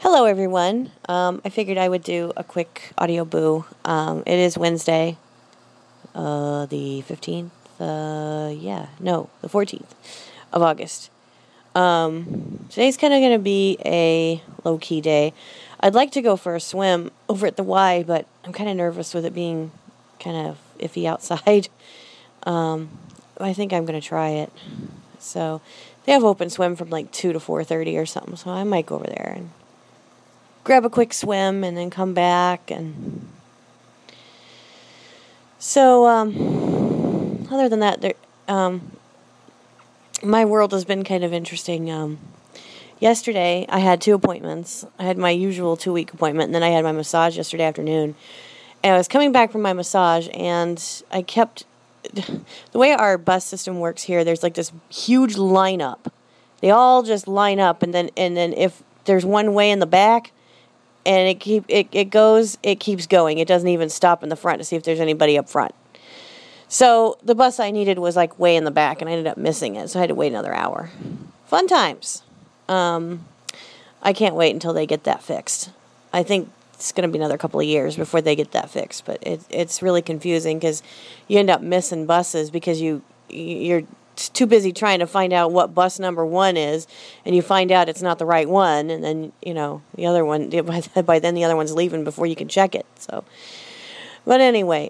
Hello, everyone. I figured I would do a quick audio boo. It is Wednesday, the 15th, the 14th of August. Today's kind of going to be a low-key day. I'd like to go for a swim over at the Y, but I'm kind of nervous with it being kind of iffy outside. I think I'm going to try it. So they have open swim from like 2 to 4:30 or something, so I might go over there and grab a quick swim and then come back. And so other than that, my world has been kind of interesting. Yesterday I had 2 appointments. I had my usual 2-week appointment, and then I had my massage yesterday afternoon. And I was coming back from my massage, and I kept the way our bus system works here, there's like this huge lineup. They all just line up, and then if there's one way in the back, and it keeps going. It doesn't even stop in the front to see if there's anybody up front. So the bus I needed was like way in the back, and I ended up missing it, so I had to wait another hour. Fun times. I can't wait until they get that fixed. I think it's going to be another couple of years before they get that fixed, but it's really confusing because you end up missing buses because you're too busy trying to find out what bus number 1 is, and you find out it's not the right one, and then, the other one, by then the other one's leaving before you can check it. So, but anyway,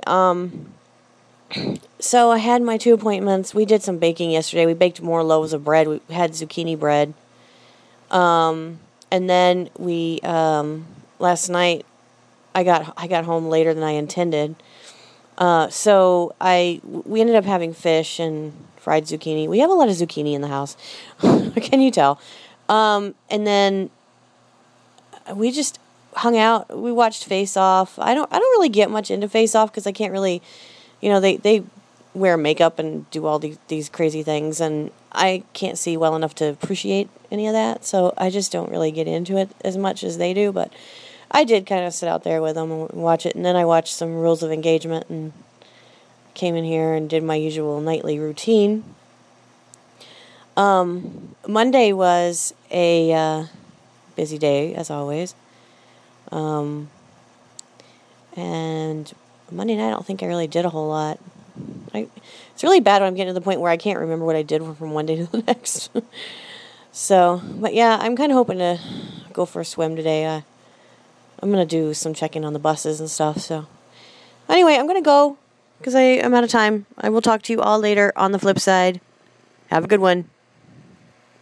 so I had my 2 appointments. We did some baking yesterday. We baked more loaves of bread. We had zucchini bread. And then we, last night, I got home later than I intended. So we ended up having fish and fried zucchini. We have a lot of zucchini in the house. Can you tell? And then we just hung out. We watched Face Off. I don't really get much into Face Off because I can't really, they wear makeup and do all these crazy things, and I can't see well enough to appreciate any of that. So I just don't really get into it as much as they do, but I did kind of sit out there with them and watch it, and then I watched some Rules of Engagement and came in here and did my usual nightly routine. Monday was a busy day, as always. And Monday night, I don't think I really did a whole lot. It's really bad when I'm getting to the point where I can't remember what I did from one day to the next. So, but yeah, I'm kind of hoping to go for a swim today. I'm going to do some checking on the buses and stuff. So, anyway, I'm going to go because I'm out of time. I will talk to you all later on the flip side. Have a good one.